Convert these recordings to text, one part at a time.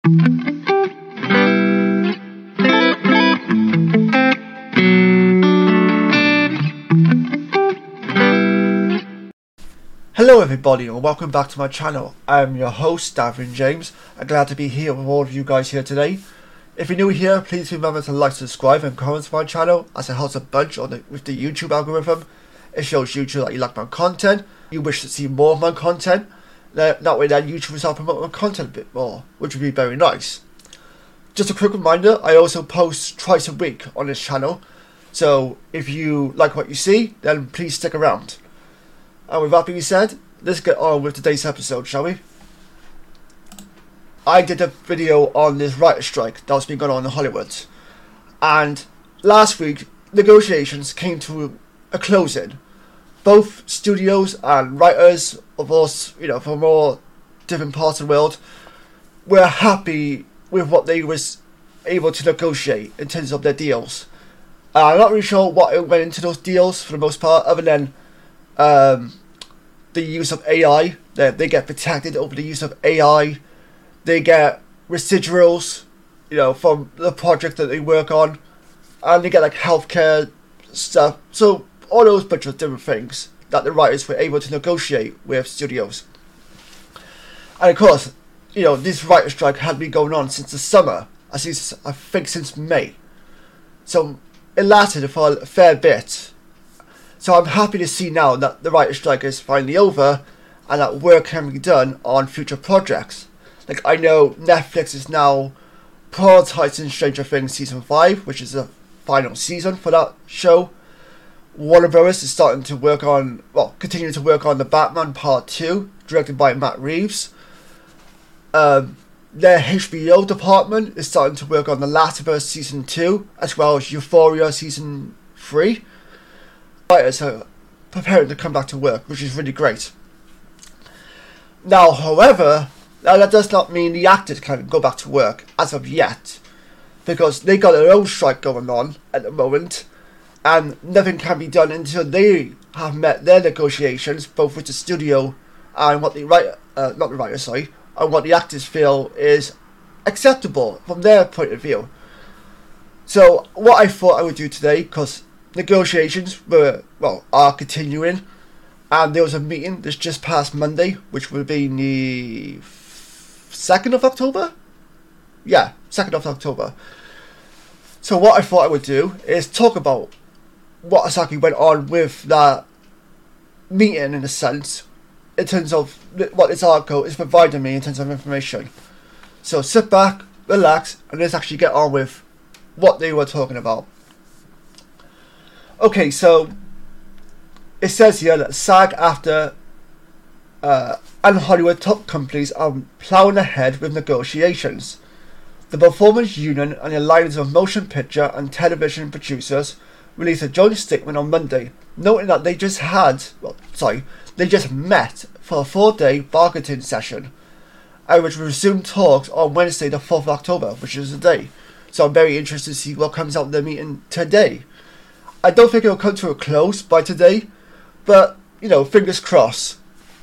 Hello everybody and welcome back to my channel. I'm your host, Davin James. I'm glad to be here with all of you guys here today. If you're new here, please remember to like, subscribe and comment to my channel, as it helps a bunch with the YouTube algorithm. It shows YouTube that you like my content, you wish to see more of my content. That way then YouTube will start promoting my content a bit more, which would be very nice. Just a quick reminder, I also post twice a week on this channel, so if you like what you see, then please stick around. And with that being said, let's get on with today's episode, shall we? I did a video on this writer's strike that's been going on in Hollywood, and last week negotiations came to a closing. Both studios and writers of us, from all different parts of the world, were happy with what they was able to negotiate in terms of their deals. I'm not really sure what went into those deals for the most part, other than the use of AI. They get protected over the use of AI. They get residuals, from the project that they work on, and they get like healthcare stuff. So all those bunch of different things that the writers were able to negotiate with studios. And of course, this writer's strike had been going on since the summer, I think since May. So it lasted for a fair bit. So I'm happy to see now that the writer's strike is finally over and that work can be done on future projects. Like, I know Netflix is now prioritizing Stranger Things Season 5, which is the final season for that show. Warner Bros. Is continuing to work on The Batman Part 2, directed by Matt Reeves. Their HBO department is starting to work on The Last of Us Season 2, as well as Euphoria Season 3. Writers are preparing to come back to work, which is really great. Now, however, that does not mean the actors can go back to work as of yet, because they got their own strike going on at the moment, and nothing can be done until they have met their negotiations, both with the studio and what the and what the actors feel is acceptable from their point of view. So what I thought I would do today, because negotiations are continuing, and there was a meeting this just past Monday, which would be the 2nd of October? Yeah, 2nd of October. So what I thought I would do is talk about what exactly went on with that meeting, in a sense, in terms of what this article is providing me in terms of information. So sit back, relax, and let's actually get on with what they were talking about. Okay, so it says here that SAG-AFTRA and Hollywood top companies are ploughing ahead with negotiations. The Performance Union and the Alliance of Motion Picture and Television Producers released a joint statement on Monday, noting that they just met for a 4-day bargaining session, which will resume talks on Wednesday the 4th of October, which is the day. So I'm very interested to see what comes out of the meeting today. I don't think it will come to a close by today, but, fingers crossed.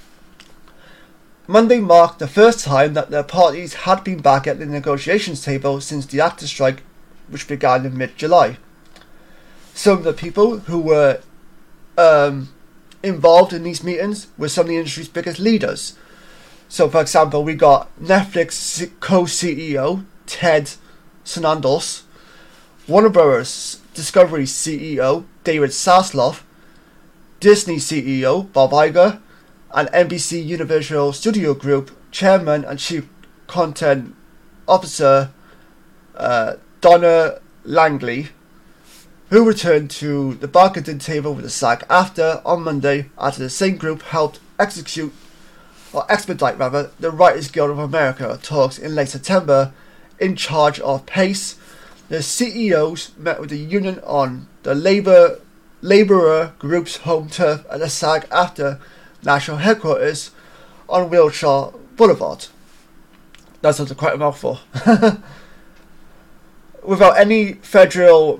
Monday marked the first time that the parties had been back at the negotiations table since the actors' strike, which began in mid-July. Some of the people who were involved in these meetings were some of the industry's biggest leaders. So, for example, we got Netflix co-CEO Ted Sarandos, Warner Bros. Discovery CEO David Zaslav, Disney CEO Bob Iger, and NBC Universal Studio Group Chairman and Chief Content Officer Donna Langley, who returned to the bargaining table with the SAG-AFTRA on Monday after the same group helped expedite the Writers Guild of America talks in late September in charge of PACE. The CEOs met with the union on the labourer group's home turf at the SAG-AFTRA national headquarters on Wilshire Boulevard. That sounds quite a mouthful. Without any federal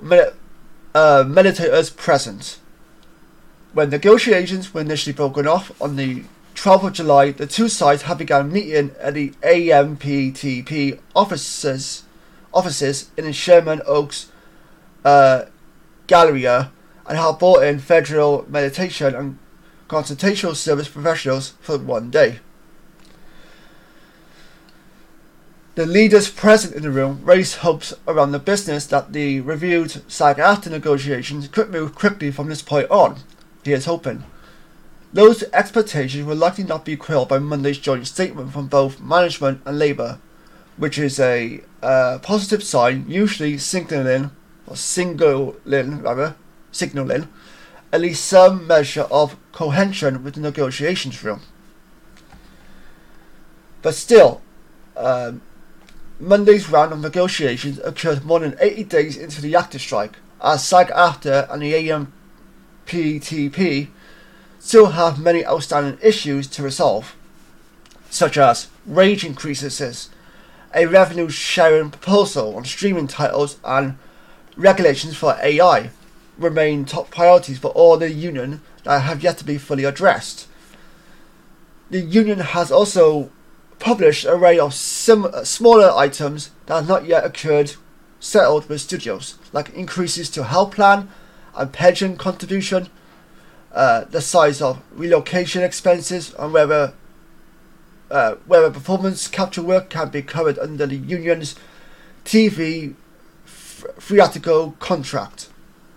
mediators present. When negotiations were initially broken off on the 12th of July, the two sides have begun meeting at the AMPTP offices in Sherman Oaks, Galleria, and have brought in federal meditation and consultation service professionals for 1 day. The leaders present in the room raised hopes around the business that the reviewed SAG-AFTRA negotiations could move quickly from this point on. He is hoping. Those expectations will likely not be quelled by Monday's joint statement from both management and Labour, which is a positive sign, usually signalling at least some measure of cohesion with the negotiations room. But still, Monday's round of negotiations occurred more than 80 days into the actor strike, as SAG-AFTRA and the AMPTP still have many outstanding issues to resolve, such as wage increases, a revenue sharing proposal on streaming titles, and regulations for AI remain top priorities for all the union that have yet to be fully addressed. The union has also published an array of smaller items that have not yet settled with studios, like increases to health plan and pension contribution, the size of relocation expenses, and whether performance capture work can be covered under the union's TV theatrical contract.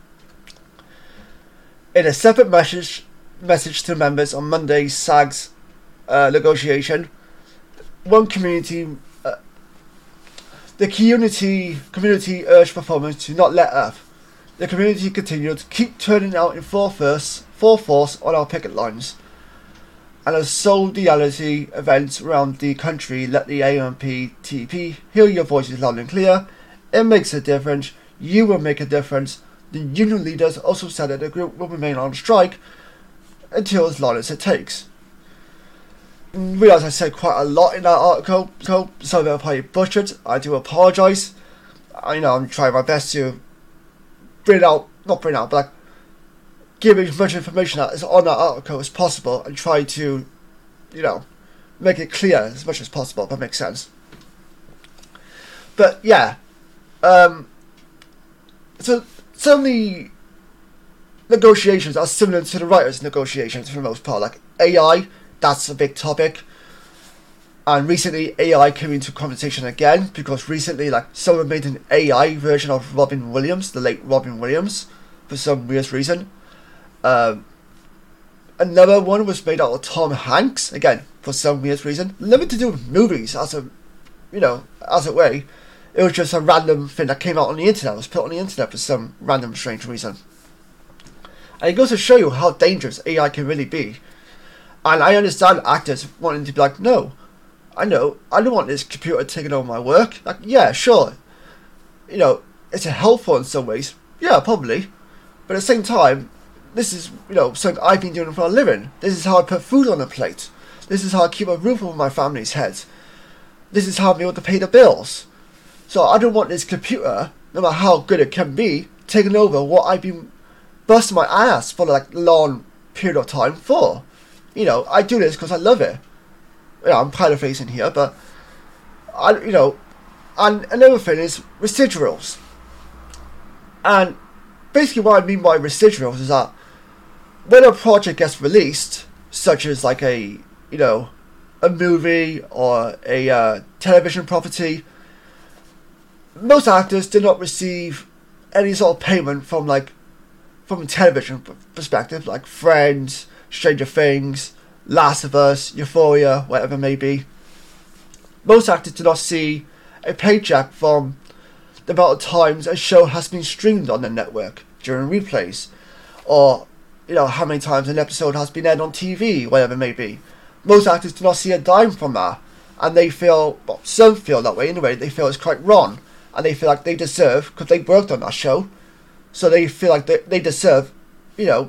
In a separate message to members on Monday's SAG's negotiation, the community urged performers to not let up. The community continued to keep turning out in full force on our picket lines, and as solidarity events around the country let the AMPTP hear your voices loud and clear. It makes a difference. You will make a difference. The union leaders also said that the group will remain on strike until as long as it takes. I realise I said quite a lot in that article, so some of it I probably butchered. I do apologise. I'm trying my best to give as much information that is on that article as possible and try to, make it clear as much as possible, if that makes sense. But yeah, so certainly negotiations are similar to the writers' negotiations for the most part. Like AI, that's a big topic. And recently AI came into conversation again because recently someone made an AI version of Robin Williams, the late Robin Williams, for some weird reason. Another one was made out of Tom Hanks, again, for some weird reason. Nothing to do with movies as a way. It was just a random thing that came out on the internet. It was put on the internet for some random strange reason. And it goes to show you how dangerous AI can really be. And I understand actors wanting to be like, no, I know, I don't want this computer taking over my work. Yeah, sure. It's helpful in some ways. Yeah, probably. But at the same time, this is, something I've been doing for a living. This is how I put food on a plate. This is how I keep a roof over my family's heads. This is how I'm able to pay the bills. So I don't want this computer, no matter how good it can be, taking over what I've been busting my ass for a long period of time for. I do this because I love it. I'm paraphrasing here, but and another thing is residuals. And basically what I mean by residuals is that when a project gets released, such as a movie or a television property, most actors do not receive any sort of payment from a television perspective, like Friends, Stranger Things, Last of Us, Euphoria, whatever it may be. Most actors do not see a paycheck from the amount of times a show has been streamed on the network during replays, or how many times an episode has been aired on TV, whatever it may be. Most actors do not see a dime from that, and they feel, some feel that way anyway, they feel it's quite wrong, and they feel like they deserve, because they worked on that show, so they feel like they deserve, a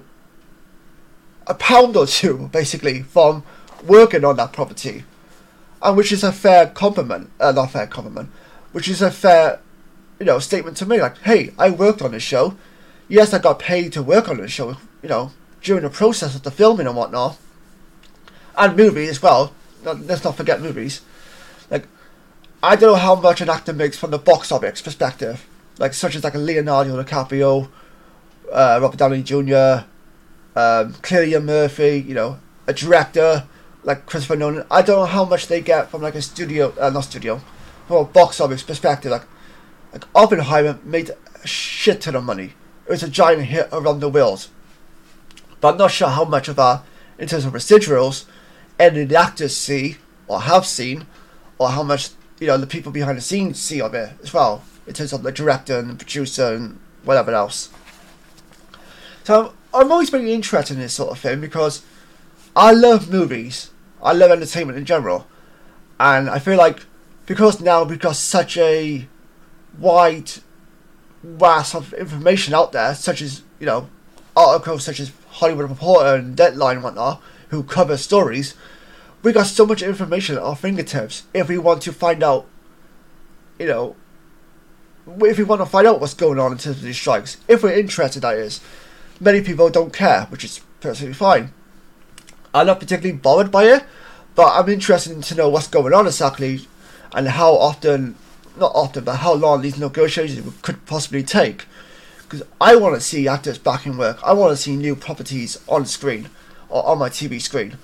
pound or two, basically, from working on that property. And which is a fair compliment, which is a fair, statement to me, hey, I worked on this show. Yes, I got paid to work on this show, during the process of the filming and whatnot. And movies as well. Let's not forget movies. Like, I don't know how much an actor makes from the box office perspective. Like, such as like a Leonardo DiCaprio, Robert Downey Jr., Cillian Murphy, you know, a director like Christopher Nolan. I don't know how much they get from like a from a box office perspective. Like Oppenheimer made a shit ton of money. It was a giant hit around the world. But I'm not sure how much of that, in terms of residuals, any of the actors see or have seen, or how much, you know, the people behind the scenes see of it as well, in terms of the director and the producer and whatever else. So I'm always been interested in this sort of thing because I love movies. I love entertainment in general. And I feel like because now we've got such a wide vast of information out there, such as, you know, articles such as Hollywood Reporter and Deadline and whatnot, who cover stories, we got so much information at our fingertips if we want to find out, you know, if we want to find out what's going on in terms of these strikes. If we're interested, that is. Many people don't care, which is perfectly fine. I'm not particularly bothered by it, but I'm interested to know what's going on exactly and how often, not often, but how long these negotiations could possibly take. Because I want to see actors back in work. I want to see new properties on screen or on my TV screen.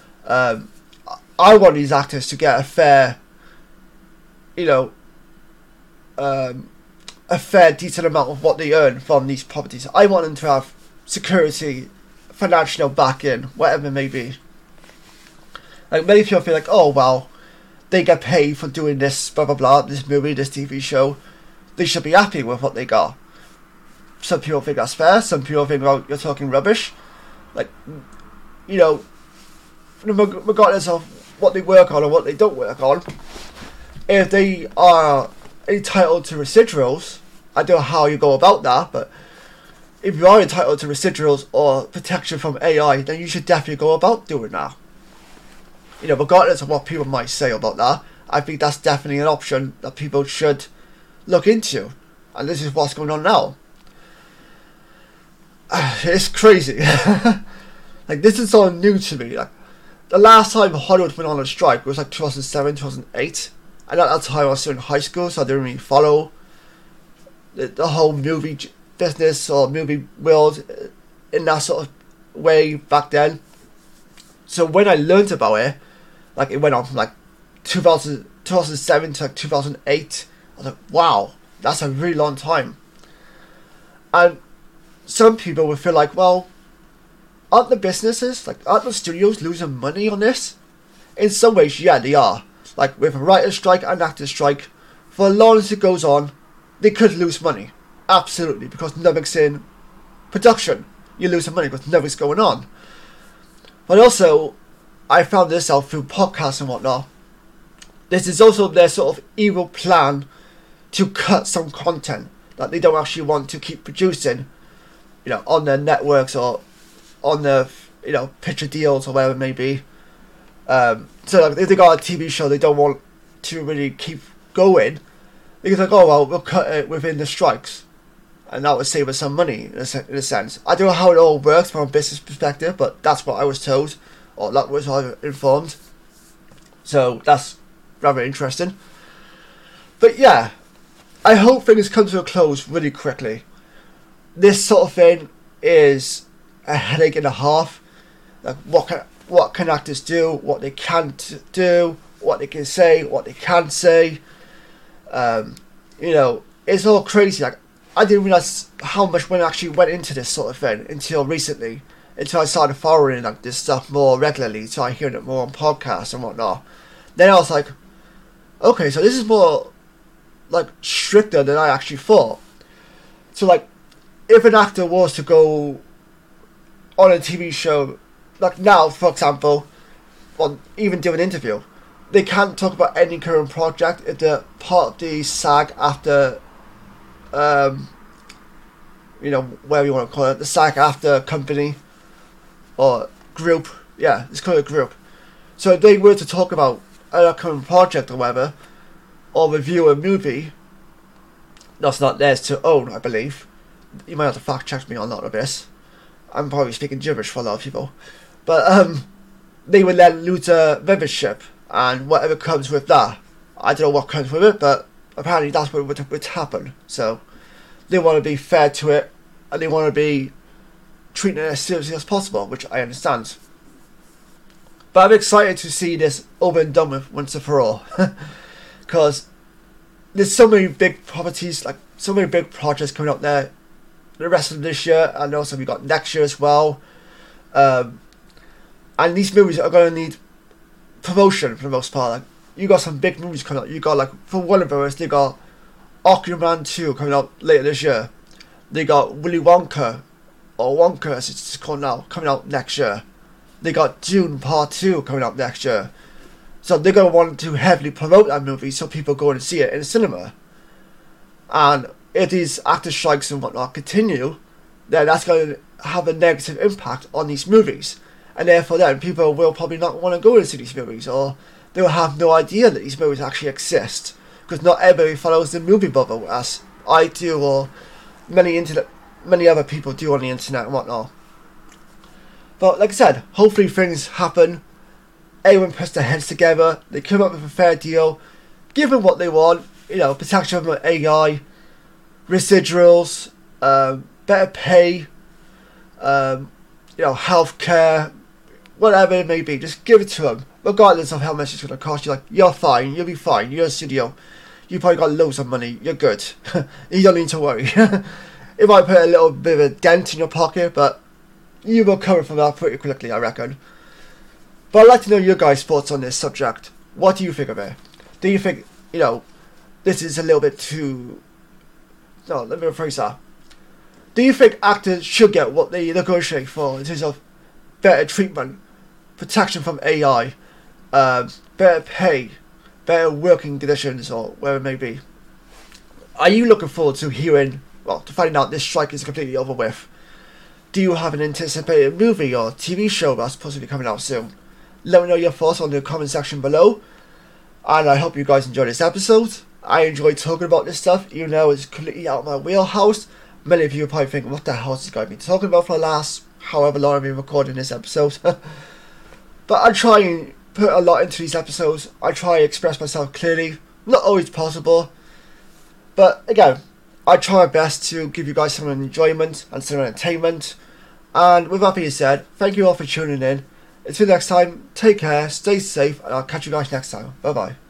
I want these actors to get a fair, you know, a fair, decent amount of what they earn from these properties. I want them to have security, financial backing, whatever it may be. Like, many people feel like, oh, well, they get paid for doing this, blah, blah, blah, this movie, this TV show. They should be happy with what they got. Some people think that's fair. Some people think, well, you're talking rubbish. Like, you know, regardless of what they work on or what they don't work on, if they are entitled to residuals, I don't know how you go about that, but if you are entitled to residuals or protection from AI, then you should definitely go about doing that. You know, regardless of what people might say about that, I think that's definitely an option that people should look into. And this is what's going on now. It's crazy. Like, this is all new to me. Like, the last time Hollywood went on a strike was like 2007, 2008. And at that time I was still in high school, so I didn't really follow the whole movie business or movie world in that sort of way back then. So when I learned about it, like, it went on from like 2007 to like 2008. I was like, wow, that's a really long time. And some people would feel like, well, aren't the businesses, like, aren't the studios losing money on this? In some ways, yeah, they are. Like, with a writer's strike and actor's strike, for as long as it goes on, they could lose money. Absolutely, because nothing's in production. You're losing money because nothing's going on. But also, I found this out through podcasts and whatnot. This is also their sort of evil plan to cut some content that they don't actually want to keep producing, you know, on their networks or on their, you know, picture deals or whatever it may be. So like, if they got a TV show they don't want to really keep going, they can like, oh well, we'll cut it within the strikes, and that would save us some money in a sense. I don't know how it all works from a business perspective, but that's what I was told, or that was what I was informed. So that's rather interesting. But yeah, I hope things come to a close really quickly. This sort of thing is a headache and a half. Like, what can actors do, what they can't do, what they can say, what they can't say. You know, it's all crazy. Like, I didn't realise how much money actually went into this sort of thing until recently. Until I started following like this stuff more regularly, so I hear it more on podcasts and whatnot. Then I was like, okay, so this is more like stricter than I actually thought. So like, if an actor was to go on a TV show, like now, for example, or even do an interview, they can't talk about any current project if they're part of the SAG-AFTRA, you know, whatever you want to call it, the SAG-AFTRA company or group. Yeah, it's called a group. So if they were to talk about a current project or whatever, or review a movie that's not theirs to own, I believe. You might have to fact check me on a lot of this. I'm probably speaking gibberish for a lot of people. But they would let lose their membership and whatever comes with that. I don't know what comes with it, but apparently that's what would happen. So they want to be fair to it, and they want to be treating it as seriously as possible, which I understand. But I'm excited to see this over and done with once and for all, because there's so many big properties, like so many big projects coming up there the rest of this year, and also we got next year as well. And these movies are going to need promotion for the most part. Like, you got some big movies coming out. You got, like, for Warner Bros., they got Aquaman 2 coming out later this year. They got Willy Wonka, or Wonka as it's called now, coming out next year. They got Dune Part 2 coming out next year. So they're going to want to heavily promote that movie so people go and see it in the cinema. And if these actor strikes and whatnot continue, then that's going to have a negative impact on these movies. And therefore then people will probably not want to go and see these movies, or they will have no idea that these movies actually exist, because not everybody follows the movie bubble as I do, or many other people do on the internet and whatnot. But like I said, hopefully things happen, everyone puts their heads together, they come up with a fair deal, give them what they want, protection from AI, residuals, better pay, healthcare, whatever it may be, just give it to them, regardless of how much it's going to cost you. Like, you're fine, you'll be fine, you're a studio, you probably got loads of money, you're good, you don't need to worry. It might put a little bit of a dent in your pocket, but you will cover from that pretty quickly, I reckon. But I'd like to know your guys' thoughts on this subject. What do you think of it? Do you think, this is a little bit too... No, let me rephrase that. Do you think actors should get what they negotiate for in terms of better treatment, protection from AI, better pay, better working conditions, or whatever it may be? Are you looking forward to to finding out this strike is completely over with? Do you have an anticipated movie or TV show that's possibly coming out soon? Let me know your thoughts on the comment section below. And I hope you guys enjoyed this episode. I enjoyed talking about this stuff, even though it's completely out of my wheelhouse. Many of you are probably thinking, what the hell is this guy been talking about for the last however long I've been recording this episode? But I try and put a lot into these episodes. I try to express myself clearly. Not always possible. But again, I try my best to give you guys some enjoyment and some entertainment. And with that being said, thank you all for tuning in. Until next time, take care, stay safe, and I'll catch you guys next time. Bye bye.